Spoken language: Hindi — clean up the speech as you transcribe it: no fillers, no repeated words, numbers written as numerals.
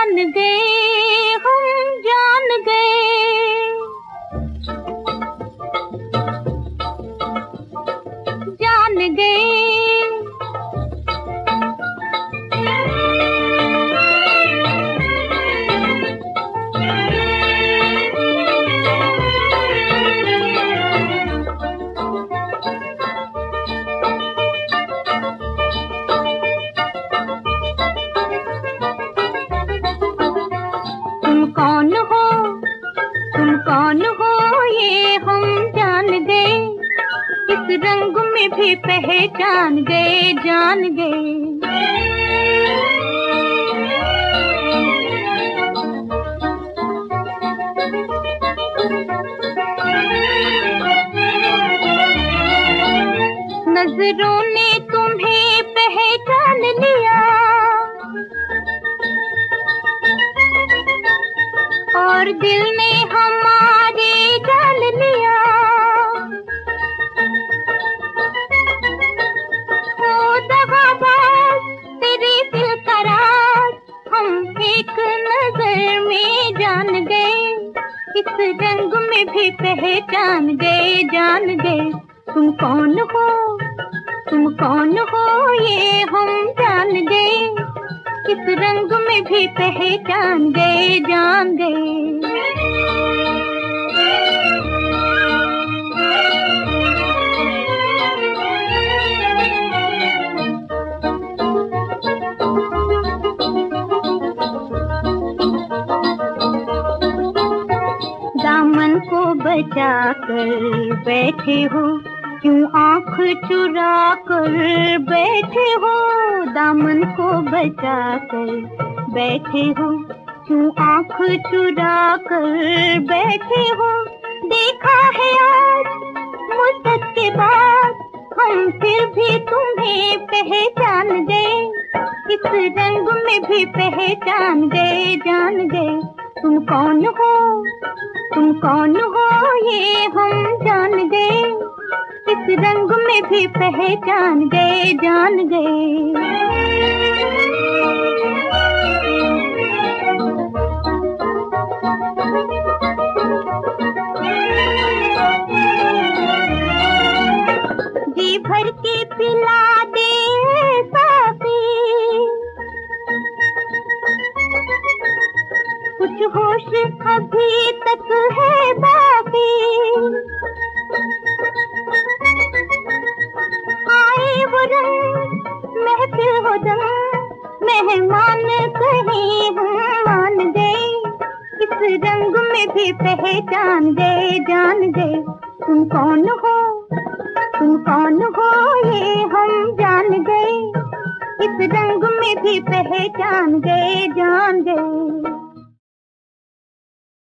जान गए, हम जान गए, जान गए। तुम कौन हो, तुम कौन हो, ये हम जान गए, इस रंग में भी पहचान गए, जान गए। नजरों ने तुम्हें पहचान लिया और दिल ने हमारे जान लिया। हो दगाबाज तेरे दिल का राज, हम एक नजर में जान गए, इस रंग में भी पहचान गए, जान गए। तुम कौन हो, तुम कौन हो, ये हम जान गए, इस रंग में भी पहचान गए, जान गए। दामन को बचा कर बैठे हो, क्यों आँख चुरा कर बैठे हो। दामन को बचा कर बैठे हो, क्यों आँख चुरा कर बैठे हो। देखा है आज मुद्दत के बाद, हम फिर भी तुम्हें पहचान गए, इस रंग में भी पहचान गए, जान गए। तुम कौन हो, तुम कौन हो, ये हम जान गए, इस रंग में भी पहचान गए, जान गए। जी भर के पिला दे साथी, कुछ होश अभी तक है बाकी। आए वो रंग महफिल हो दम, मेहमान कहीं हम मान गए, इस रंग में भी पहचान गए, जान गए। तुम कौन हो, तुम कौन हो, ये हम जान गए, इस रंग में भी पहचान गए, जान गए।